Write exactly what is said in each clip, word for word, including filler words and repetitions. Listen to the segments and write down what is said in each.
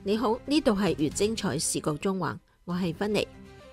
你好，呢度係粵精彩視覺中環，我係芬妮。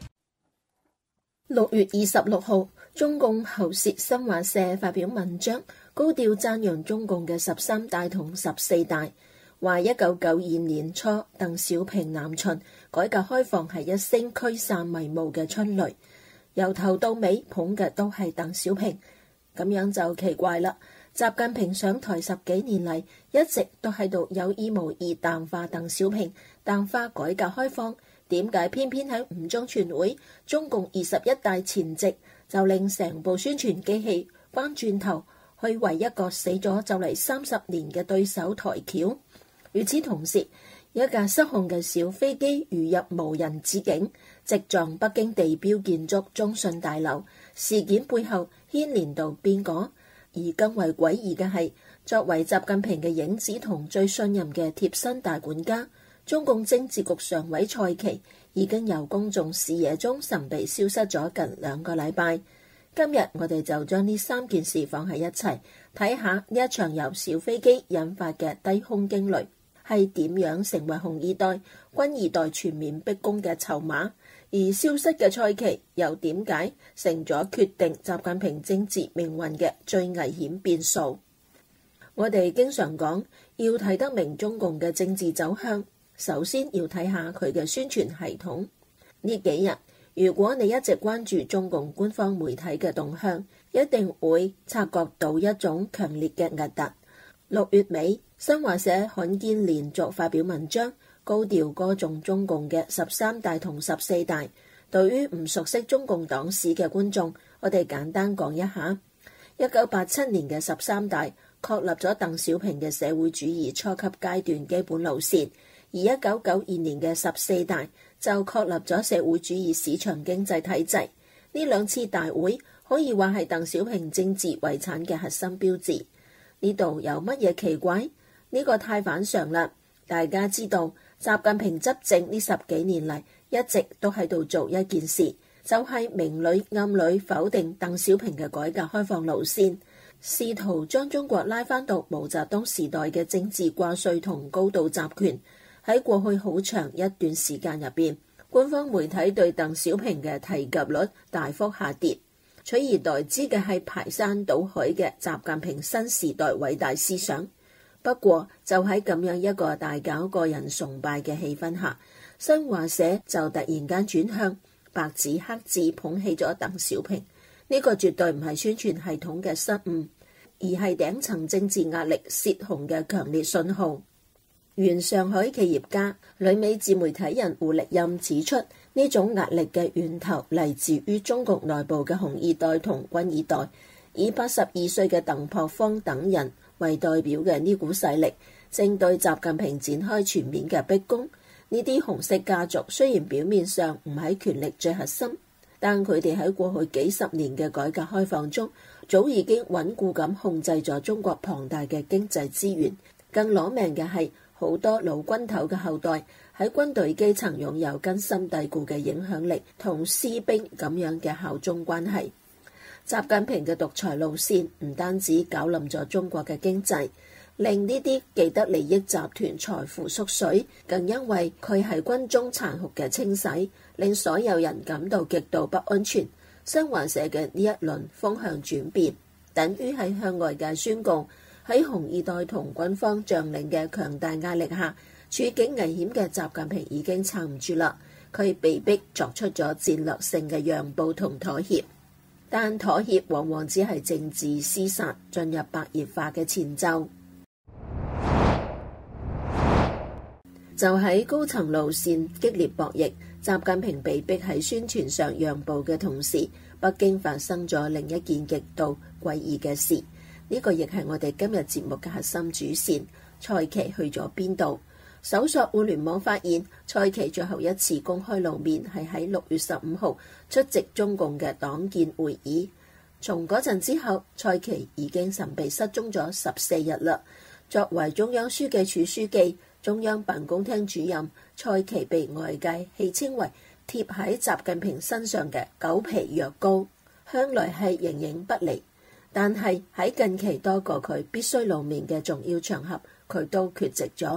六月二十六號，中共喉舌新華社發表文章，高調讚揚中共嘅十三大同十四大，話一九九二年初鄧小平南巡，改革開放係一聲驅散迷霧嘅春雷，由頭到尾捧嘅都係鄧小平，咁樣就奇怪啦。習近平上台十幾年嚟，一直都喺度有意無意淡化鄧小平，淡化改革開放。點解偏偏喺五中全會、中共二十一大前夕，就令成部宣傳機器翻轉頭去為一個死咗就嚟三十年嘅對手抬轎？與此同時，一架失控嘅小飛機如入無人之境，直撞北京地標建築中信大樓。事件背後牽連到邊個？而更為詭異嘅係，作為習近平嘅影子同最信任嘅貼身大管家，中共政治局常委蔡奇已經由公眾視野中神秘消失咗近兩個禮拜。今日我哋就將呢三件事放喺一齊睇下，呢一場由小飛機引發嘅低空驚雷係點樣成為紅二代、軍二代全面逼宮嘅籌碼，而消失嘅蔡奇又點解成咗決定習近平政治命運嘅最危險變數？我哋經常講，要睇得明中共嘅政治走向，首先要睇下佢嘅宣傳系統。呢幾日，如果你一直關注中共官方媒體嘅動向，一定會察覺到一種強烈嘅壓突。六月尾，新華社罕見連續發表文章，高調歌頌中共嘅十三大同十四大。對於唔熟悉中共黨史嘅觀眾，我哋簡單講一下。一九八七年嘅十三大確立咗鄧小平嘅社會主義初級階段基本路線，而一九九二年嘅十四大就確立咗社會主義市場經濟體制。呢兩次大會可以話係鄧小平政治遺產嘅核心標誌。呢度有乜嘢奇怪？呢個太反常啦！大家知道，習近平執政呢十幾年嚟，一直都喺度做一件事，就係明裏暗裏否定鄧小平嘅改革開放路線，試圖將中國拉翻到毛澤東時代嘅政治掛帥同高度集權。喺過去好長一段時間入邊，官方媒體對鄧小平嘅提及率大幅下跌，取而代之嘅係排山倒海嘅習近平新時代偉大思想。不過就喺咁樣一個大搞個人崇拜嘅氣氛下，新華社就突然間轉向白紙黑字捧起咗鄧小平。呢個絕對唔係宣傳系統嘅失誤，而係頂層政治壓力泄洪嘅強烈信號。原上海企業家、旅美自媒體人胡力任指出，呢種壓力嘅源頭嚟自於中國內部嘅紅二代同軍二代，以八十二歲嘅鄧樸方等人為代表嘅呢股勢力，正對習近平展開全面嘅逼宮。呢啲紅色家族雖然表面上唔喺權力最核心，但佢哋喺過去幾十年嘅改革開放中，早已經穩固咁控制咗中國龐大嘅經濟資源。更攞命嘅係，好多老軍頭嘅後代喺軍隊基層擁有根深蒂固嘅影響力同士兵咁樣嘅效忠關係。習近平嘅獨裁路線唔單止搞冧咗中國嘅經濟，令呢啲既得利益集團財富縮水，更因為佢係軍中殘酷嘅清洗，令所有人感到極度不安全。新華社嘅呢一輪風向轉變，等於係向外界宣告，喺紅二代同軍方將領嘅強大壓力下，處境危險嘅習近平已經撐唔住啦，佢被逼作出咗戰略性嘅讓步同妥協。但妥協往往只係政治廝殺進入白熱化嘅前奏。就喺高層路線激烈博弈，習近平被逼喺宣傳上讓步嘅同時，北京發生咗另一件極度詭異嘅事。呢個亦係我哋今日節目嘅核心主線。蔡奇去咗邊度？搜索互聯網發現，蔡奇最後一次公開露面係喺六月十五號出席中共嘅黨建會議。從嗰陣之後，蔡奇已經神秘失蹤咗十四日啦。作為中央書記處書記、中央辦公廳主任，蔡奇被外界戲稱為貼喺習近平身上嘅狗皮藥膏，向來係形影不離。但係喺近期多個佢必須露面嘅重要場合，佢都缺席咗。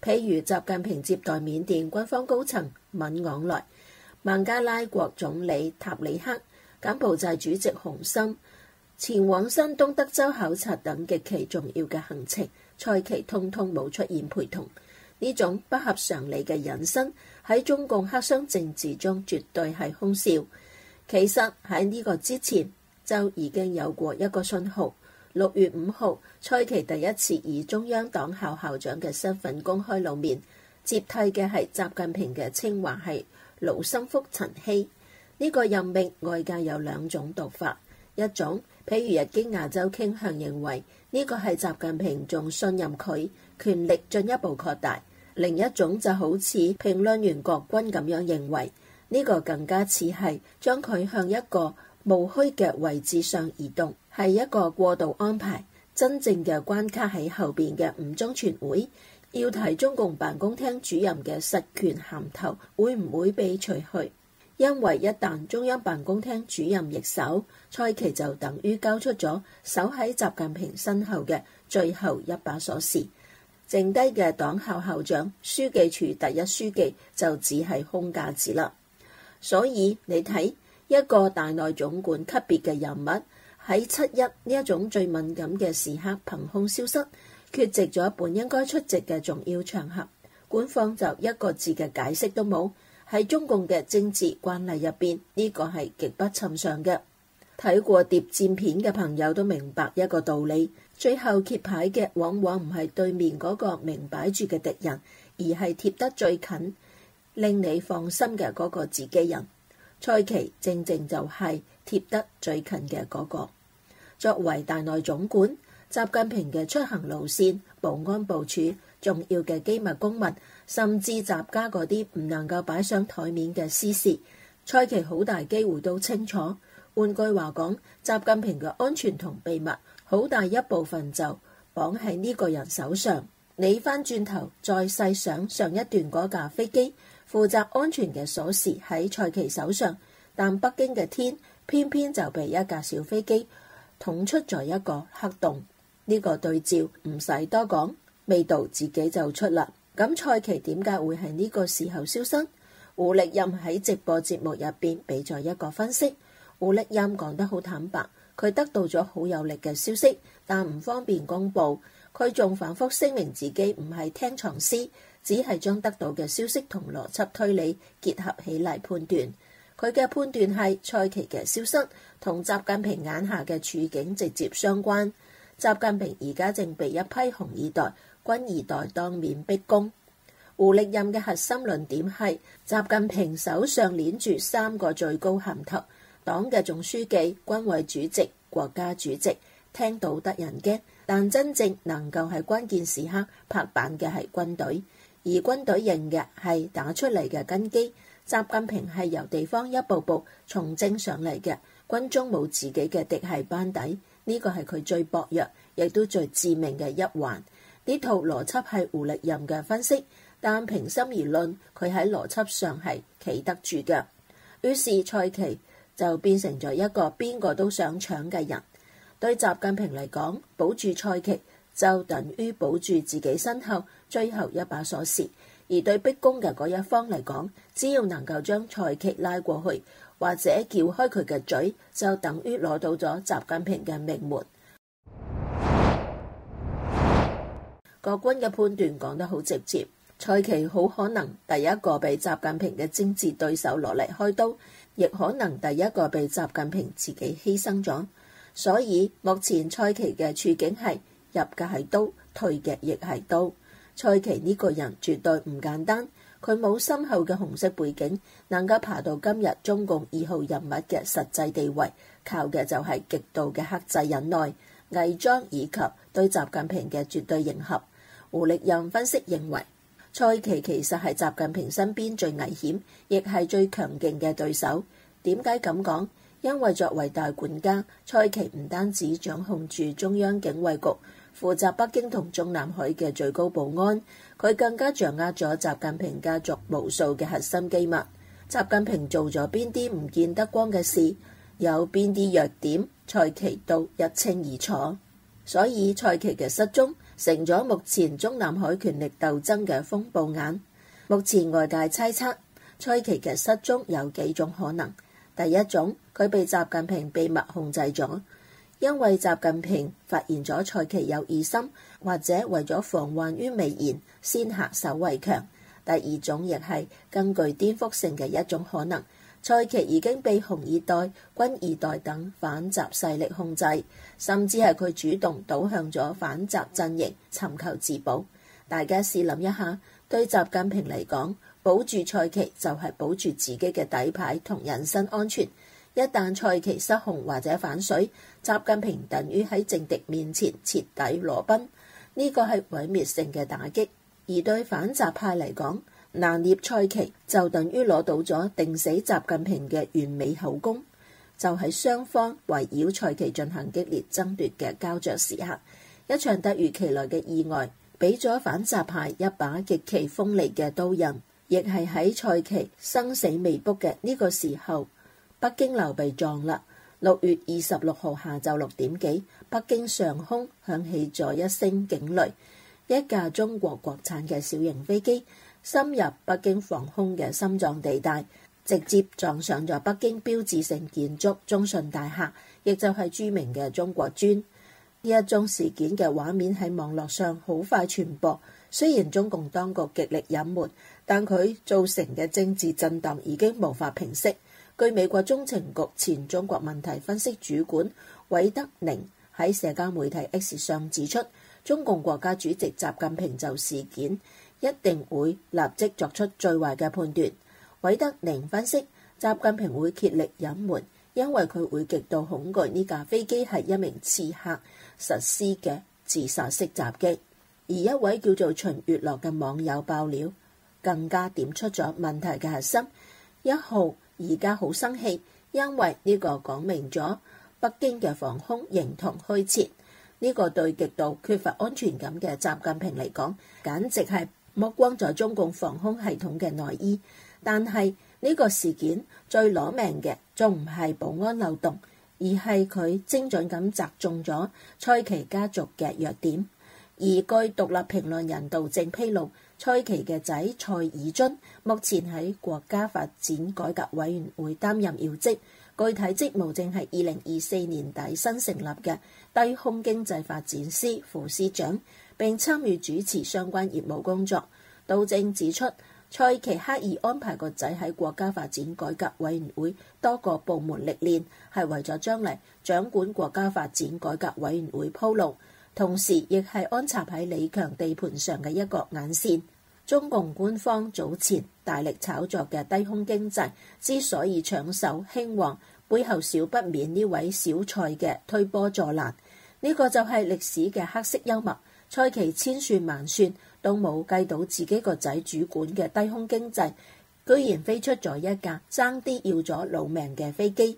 譬如習近平接待緬甸軍方高層敏昂萊、孟加拉國總理塔里克、柬埔寨主席洪森前往山東德州考察等極其重要嘅行程，蔡奇通通冇出現陪同。呢種不合常理嘅隱身喺中共黑箱政治中絕對係空笑。其實喺呢個之前就已經有過一個信號。六月五號，蔡奇第一次以中央黨校校長嘅身份公開露面，接替嘅係習近平嘅清華系盧森福陳希。呢、這個任命外界有兩種讀法，一種譬如日經亞洲傾向認為呢、這個係習近平仲信任佢，權力進一步擴大；另一種就好似評論員郭軍咁樣認為呢、這個更加似係將佢向一個務虛嘅位置上移動，係一個過渡安排。真正嘅關卡喺後邊嘅五中全會，要睇中共辦公廳主任嘅實權銜頭會唔會被除去。因為一旦中央辦公廳主任易手，蔡奇就等於交出咗守喺習近平身後嘅最後一把鎖匙，剩低嘅黨校校長、書記處第一書記就只係空架子啦。所以你睇，一個大內總管級別嘅人物喺七一呢一種最敏感嘅時刻憑空消失，缺席咗本應該出席嘅重要場合，官方就一個字嘅解釋都冇。喺中共嘅政治慣例入邊，呢個係極不尋常嘅。睇過諜戰片嘅朋友都明白一個道理，最後揭牌嘅往往唔係對面嗰個明擺住嘅敵人，而係貼得最近令你放心嘅嗰個自己人。蔡奇正正就係貼得最近嘅嗰個。作為大內總管，習近平嘅出行路線、保安部署、重要嘅機密公文，甚至習家嗰啲唔能夠擺上台面嘅私事，蔡奇好大機會都清楚。換句話講，習近平嘅安全同秘密好大一部分就綁喺呢個人手上。你翻轉頭再細想上一段嗰架飛機，負責安全嘅鎖匙喺蔡奇手上，但北京嘅天偏偏就被一架小飛機捅出咗一個黑洞。呢、這個對照唔使多講，味道自己就出啦。咁蔡奇點解會喺呢個時候消失？胡力任喺直播節目入邊俾咗一個分析。胡力任講得好坦白，佢得到咗好有力嘅消息，但唔方便公佈。佢仲反覆聲明自己唔係聽藏私，只係將得到嘅消息同邏輯推理結合起嚟判斷。佢嘅判斷係蔡奇嘅消失同習近平眼下嘅處境直接相關。習近平而家正被一批紅二代、軍二代當面逼宮。胡力任嘅核心論點係習近平手上鏈住三個最高銜頭，黨嘅總書記、軍委主席、國家主席，聽到得人驚，但真正能夠喺關鍵時刻拍板嘅係軍隊，而軍隊認嘅係打出嚟嘅根基。習近平係由地方一步步從政上嚟嘅，軍中冇自己嘅嫡系班底，呢個係佢最薄弱亦都最致命嘅一環。呢套邏輯係胡力任嘅分析，但平心而論，佢喺邏輯上係企得住嘅。於是蔡奇就變成咗一個邊個都想搶嘅人。對習近平嚟講，保住蔡奇就等於保住自己身後最後一把鎖匙。而對逼宮嘅嗰一方嚟講，只要能夠將蔡奇拉過去，或者撬開佢嘅嘴，就等於攞到咗習近平嘅命門。郭軍嘅判斷講得好直接，蔡奇好可能第一個被習近平嘅政治對手攞嚟開刀，亦可能第一個被習近平自己犧牲咗。所以目前蔡奇嘅處境係入嘅係刀，退嘅亦係刀。蔡奇呢個人絕對唔簡單，佢冇深厚嘅紅色背景，能夠爬到今日中共二號人物嘅實際地位，靠嘅就係極度嘅克制忍耐、偽裝以及對習近平嘅絕對迎合。胡力任分析認為，蔡奇其實係習近平身邊最危險，亦係最強勁嘅對手。點解咁講？因為作為大管家，蔡奇唔單止掌控住中央警衛局，負責北京同中南海嘅最高保安，佢更加掌握咗習近平家族無數嘅核心機密。習近平做咗邊啲唔見得光嘅事，有邊啲弱點，蔡奇都一清二楚。 所以蔡奇嘅失蹤成咗目前中南海權力鬥爭嘅風暴眼。目前外界猜測蔡奇嘅失蹤有幾種可能。第一種，佢被習近平秘密控制咗，因為習近平發現咗蔡奇有疑心，或者為咗防患於未然，先下手為強。第二種亦係更具顛覆性嘅一種可能，蔡奇已經被紅二代、軍二代等反習勢力控制，甚至係佢主動倒向咗反習陣營，尋求自保。大家試諗一下，對習近平嚟講，保住蔡奇就係保住自己嘅底牌同人身安全。一旦蔡奇失控或者反水，習近平等於喺政敵面前徹底裸奔，呢個係毀滅性嘅打擊。而對反習派嚟講，拿捏蔡奇就等於攞到咗定死習近平嘅完美口供，就係雙方圍繞蔡奇進行激烈爭奪嘅膠着時刻。一場突如其來嘅意外，俾咗反習派一把極其鋒利嘅刀刃，亦係喺蔡奇生死未卜嘅呢個時候，北京樓被撞啦。六月二十六號下晝六點幾，北京上空響起咗一聲警雷。一架中國國產嘅小型飛機深入北京防空嘅心臟地帶，直接撞上咗北京標誌性建築中信大廈，亦就係著名嘅中國磚。呢一宗事件嘅畫面喺網絡上好快傳播，雖然中共當局極力隱瞞，但佢造成嘅政治震盪已經無法平息。據美國中情局前中國問題分析主管韋德寧喺社交媒體 X 上指出，中共國家主席習近平就事件一定會立即作出最壞嘅判斷。韋德寧分析，習近平會竭力隱瞞，因為佢會極度恐懼呢架飛機係一名刺客實施嘅自殺式襲擊。而一位叫做秦月樂嘅網友爆料，更加點出咗問題嘅核心。一號而家好生氣，因為呢個講明咗北京嘅防空形同虛設。呢個對極度缺乏安全感嘅習近平嚟講，簡直係剝光咗中共防空系統嘅內衣。但係呢個事件最攞命嘅，仲唔係保安漏洞，而係佢精準咁擊中咗蔡奇家族嘅弱點。而據獨立評論人杜正披露，蔡奇嘅仔蔡以津目前喺國家發展改革委員會擔任要職，具體職務正係二零二四年底新成立嘅低空經濟發展司副司長，並參與主持相關業務工作。杜正指出，蔡奇刻意安排個仔喺國家發展改革委員會多個部門歷練，係為咗將來掌管國家發展改革委員會鋪路，同時亦係安插喺李強地盤上嘅一個眼線。中共官方早前大力炒作嘅低空經濟之所以搶手興旺，背後少不免呢位小蔡嘅推波助瀾。呢個就係歷史嘅黑色幽默。蔡奇千算萬算都冇計到自己個仔主管嘅低空經濟，居然飛出咗一架爭啲要咗老命嘅飛機。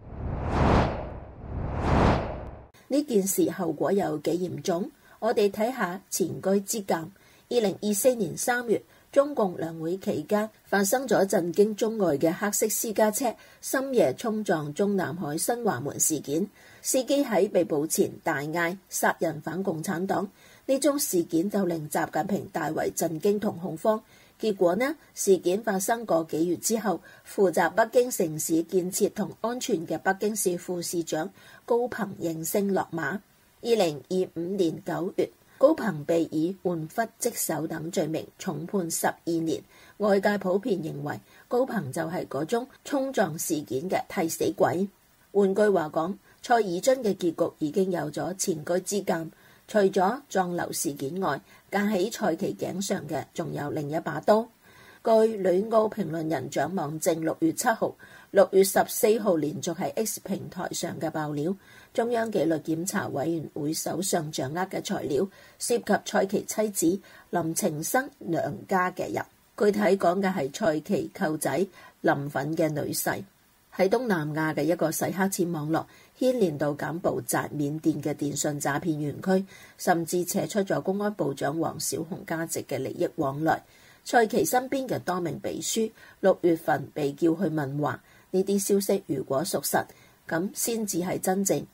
呢件事後果有幾嚴重？我哋睇下前車之鑑。二零二四年三月，中共兩會期間發生咗震驚中外嘅黑色私家車深夜衝撞中南海新華門事件，司機喺被捕前大嗌殺人反共產黨。呢宗事件就令習近平大為震驚同恐慌。結果呢，事件發生個幾月之後，負責北京城市建設同安全嘅北京市副市長高鵬應聲落馬。二零二五年九月，高鵬被以玩忽職守等罪名重判十二年。外界普遍認為高鵬就係嗰宗衝撞事件嘅替死鬼。換句話講，蔡以津嘅結局已經有咗前車之鑑。除咗撞樓事件外，架喺蔡奇頸上嘅仲有另一把刀。據旅澳評論人蔣望正六月七號、六月十四號連續喺 X 平台上嘅爆料，中央紀律檢查委員會手上掌握嘅材料涉及蔡奇妻子林晴生娘家嘅人，具體講嘅係蔡奇舅仔林粉嘅女婿，喺東南亞嘅一個洗黑錢網絡牽連到柬埔寨、緬甸嘅電信詐騙園區，甚至扯出咗公安部長王小洪家族嘅利益往來。蔡奇身邊嘅多名秘書六月份被叫去問話，呢啲消息如果屬實，咁先至係真正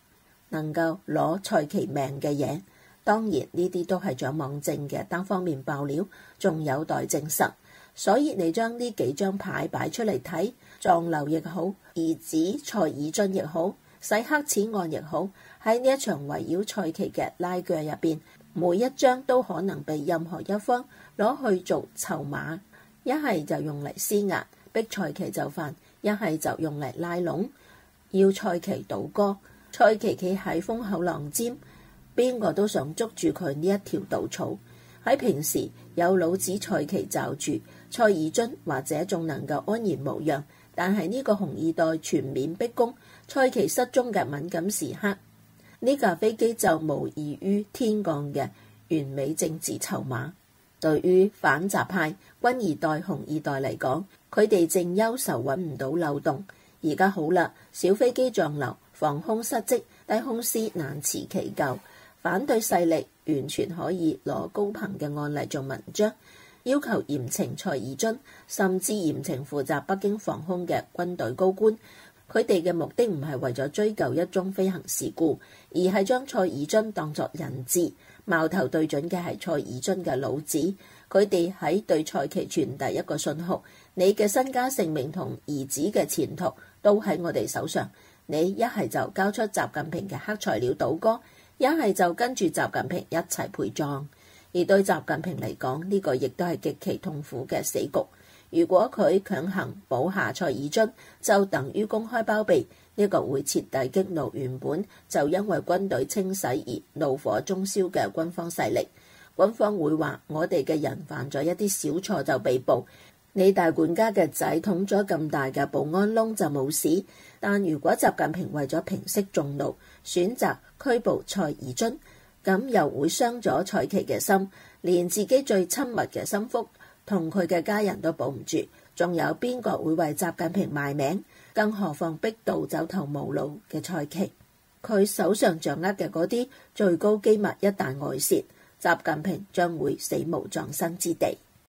能夠攞蔡奇命嘅嘢。當然呢啲都係蔣網正嘅單方面爆料，仲有待證實。所以你將呢幾張牌擺出嚟睇，撞樓亦好，兒子蔡以津亦好，洗黑錢案亦好，喺呢一場圍繞蔡奇嘅拉鋸入邊，每一張都可能被任何一方攞去做籌碼，一係就用嚟施壓逼蔡奇就範，一係就用嚟拉攏要蔡奇倒戈。蔡奇企喺風口浪尖，邊個都想捉住佢呢一條稻草。喺平時有老子蔡奇罩住，蔡以津或者仲能夠安然無恙，但係呢個紅二代全面逼宮，蔡奇失蹤嘅敏感時刻，呢架飛機就無異於天降嘅完美政治籌碼。對於反習派軍二代紅二代嚟講，佢哋正憂愁揾唔到漏洞。而家好啦，小飛機撞樓，防空失職，低空師難辭其咎，反對勢力完全可以攞高鵬嘅案例做文章，要求嚴懲蔡以津，甚至嚴懲負責北京防空嘅軍隊高官。佢哋嘅目的唔係為咗追究一宗飛行事故，而係將蔡以津當作人質，矛頭對準嘅係蔡以津嘅老子。佢哋喺對蔡奇傳遞一個信號：你嘅身家性命同兒子嘅前途都喺我哋手上，你一係就交出習近平嘅黑材料倒戈，一係就跟住習近平一齊陪葬。而對習近平嚟講，呢個亦都係極其痛苦嘅死局。如果佢強行保下蔡以津，就等於公開包庇，呢個會徹底激怒原本就因為軍隊清洗而怒火中燒嘅軍方勢力。軍方會話：我哋嘅人犯咗一啲小錯就被捕，你大管家嘅仔捅咗咁大嘅保安窿就冇事。但如果習近平為咗平息眾怒，選擇拘捕蔡以津，咁又會傷咗蔡奇嘅心，連自己最親密嘅心腹同佢嘅家人都保唔住，仲有邊個會為習近平賣命？更何況逼到走投無路嘅蔡奇，佢手上掌握嘅嗰啲最高機密一旦外洩，習近平將會死無葬身之地。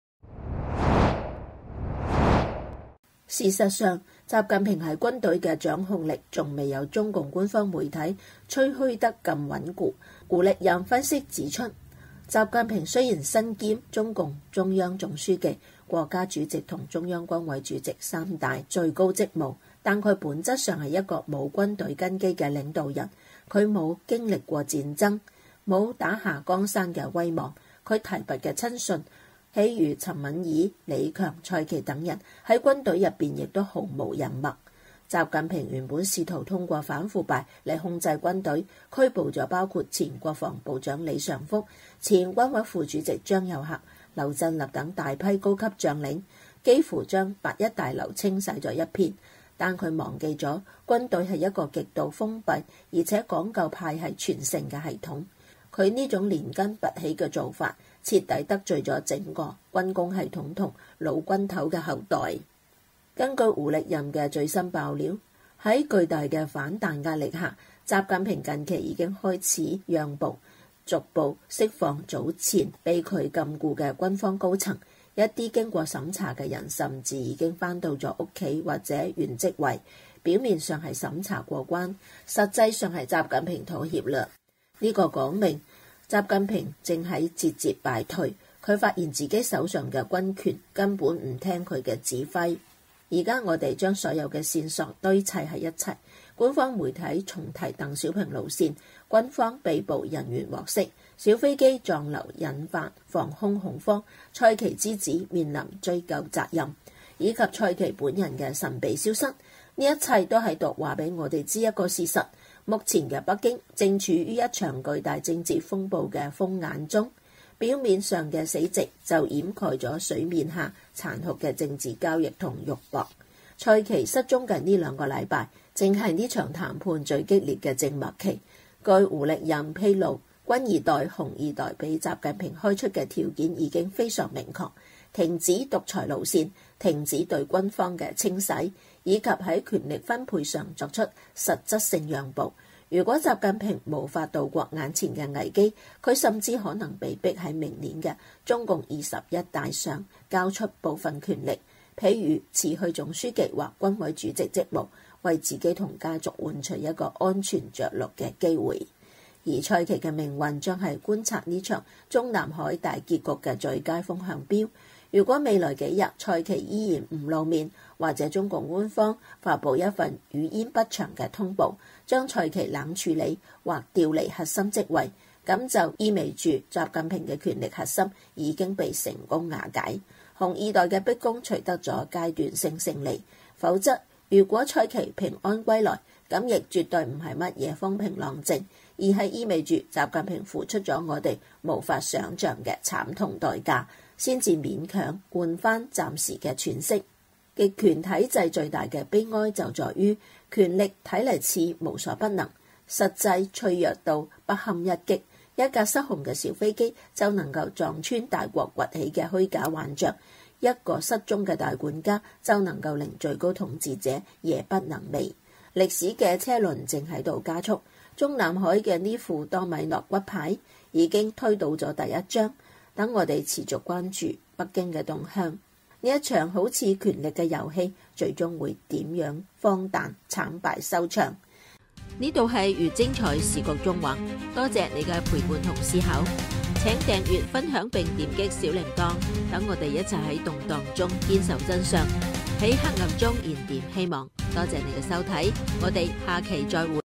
事實上，習近平喺軍隊嘅掌控力仲未有中共官方媒體吹噓得咁穩固。胡力任分析指出，習近平雖然身兼中共中央總書記、國家主席同中央軍委主席三大最高職務，但佢本質上係一個冇軍隊根基嘅領導人。佢冇經歷過戰爭，冇打下江山嘅威望。佢提拔嘅親信，譬如陳敏爾、李強、蔡奇等人喺軍隊入邊亦都毫無人脈。習近平原本試圖通過反腐敗嚟控制軍隊，拘捕咗包括前國防部長李尚福、前軍委副主席張又俠、劉振立等大批高級將領，幾乎將八一大樓清洗咗一片。但佢忘記咗軍隊係一個極度封閉而且講究派系傳承嘅系統。佢呢種連根拔起嘅做法，徹底得罪咗整個軍工系統同老軍頭嘅後代。根據胡力任嘅最新爆料，喺巨大嘅反彈壓力下，習近平近期已經開始讓步，逐步釋放早前被佢禁錮嘅軍方高層。一啲經過審查嘅人甚至已經返到咗屋企或者原職位，表面上係審查過關，實際上係習近平妥協啦。呢個講明習近平正喺節節敗退，佢發現自己手上嘅軍權根本唔聽佢嘅指揮。而家我哋將所有嘅線索堆砌喺一齊，官方媒體重提鄧小平路線，軍方被捕人員獲釋，小飛機撞樓引發防空恐慌，蔡奇之子面臨追究責任，以及蔡奇本人嘅神秘消失。呢一切都喺度話俾我哋知一個事實：目前嘅北京正處於一場巨大政治風暴嘅風眼中，表面上嘅死寂就掩蓋咗水面下殘酷嘅政治交易同肉搏。蔡奇失蹤嘅呢兩個禮拜，正係呢場談判最激烈嘅靜默期。據胡力任披露，軍二代、紅二代俾習近平開出嘅條件已經非常明確：停止獨裁路線，停止對軍方嘅清洗，以及喺權力分配上作出實質性讓步。如果習近平無法度過眼前嘅危機，佢甚至可能被逼喺明年嘅中共二十一大上交出部分權力，譬如辭去總書記或軍委主席職務， 為自己同家族換取一個安全着陸嘅機會。而賽琪嘅命運將係觀察呢場中南海大結局嘅最佳風向標。如果未來幾日賽琪依然唔露面，或者中共官方發布一份語焉不詳嘅通報，將賽琪冷處理或調離核心職位，咁就意味住習近平嘅權力核心已經被成功瓦解，紅二代嘅逼宮取得咗階段性勝利。否則，如果賽琪平安歸來，咁亦絕對唔係乜嘢風平浪靜，而係意味住習近平付出咗我哋無法想像嘅慘痛代價，先至勉強換翻暫時嘅喘息。極權體制最大嘅悲哀就在於權力睇嚟似無所不能，實際脆弱到不堪一擊。一架失控嘅小飛機就能夠撞穿大國崛起嘅虛假幻象，一個失蹤嘅大管家就能夠令最高統治者夜不能寐。歷史嘅車輪正喺度加速，中南海嘅呢副多米諾骨牌已經推倒咗第一張。等我哋持續關注北京嘅動向，呢一場好似權力嘅遊戲，最終會點樣荒誕慘敗收場？ 呢度係越精彩視覺縱橫，多謝你嘅陪伴同思考，請訂閱、分享並點擊小鈴鐺，等我哋一齊喺動盪中堅守真相，喺黑暗中燃點希望。多謝你嘅收睇，我哋下期再會。